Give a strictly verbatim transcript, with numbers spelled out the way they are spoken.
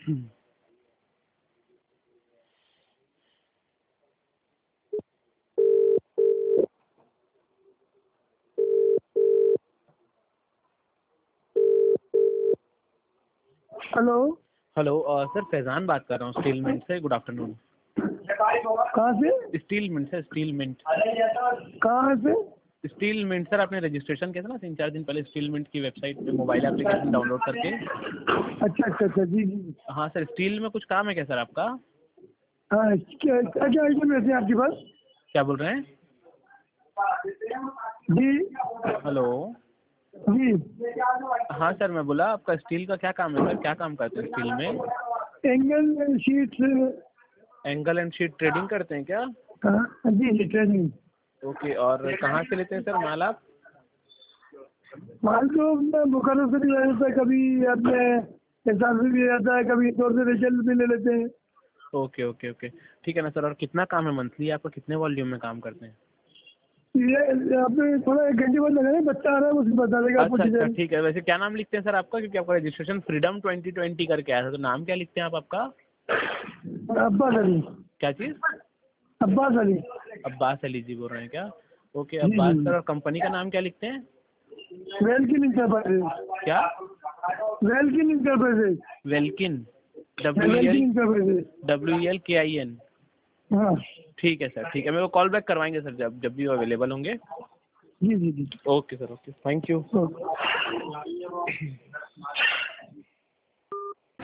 Hello hello uh, sir Faizan बात कर रहा हूँ स्टील मिंट से। Good afternoon. कहाँ से? स्टील मिंट से, स्टील मिंट। कहाँ से? स्टील मिंट सर, आपने रजिस्ट्रेशन किया था ना तीन चार दिन पहले स्टील मिंट की वेबसाइट पे मोबाइल एप्लीकेशन डाउनलोड करके। अच्छा अच्छा अच्छा, जी जी। हाँ सर, स्टील में कुछ काम है क्या सर आपका? हाँ, क्या क्या क्या आइटम रहते हैं आपके पास? क्या बोल रहे हैं? जी हेलो। जी। हाँ सर, मैं बोला आपका स्टील का क्या काम है सर? क्या काम करते हैं स्टील में? Angle sheet. Angle and sheet trading करते हैं क्या? कहाँ? जी जी, ट्रेनिंग। ओके, और कहाँ से लेते हैं सर माल आप? माल तो बोकारो से भी ले जाता है, कभी अपने एहसास से भी ले जाता है, कभी इंदौर से रिजल्ट भी ले लेते हैं। ओके ओके ओके, ठीक है ना सर। और कितना काम है मंथली आपका? कितने वॉल्यूम में काम करते हैं? ये आपने थोड़ा एक घंटे बाद लगाना, बच्चा आ रहा है उसको बता देगा आपको अच्छा अच्छा, डिटेल। ठीक है। वैसे क्या नाम लिखते हैं सर आपका? क्योंकि आपका रजिस्ट्रेशन फ्रीडम ट्वेंटी ट्वेंटी करके आया था, तो नाम क्या लिखते हैं आप आपका? अब्बास अली। क्या चीज़? अब्बास अली। अब्बास अली जी बोल रहे हैं क्या? ओके जी अब्बास जी। सर। और कंपनी का नाम क्या लिखते हैं? Welkin enterprises. क्या? Welkin enterprises. Welkin, W E Welkin L enterprises. W E L K I N. हाँ ठीक है सर, ठीक है। मेरे को कॉल बैक करवाएंगे सर जब जब भी वो अवेलेबल होंगे। जी जी जी। Okay sir, okay, thank you. Okay.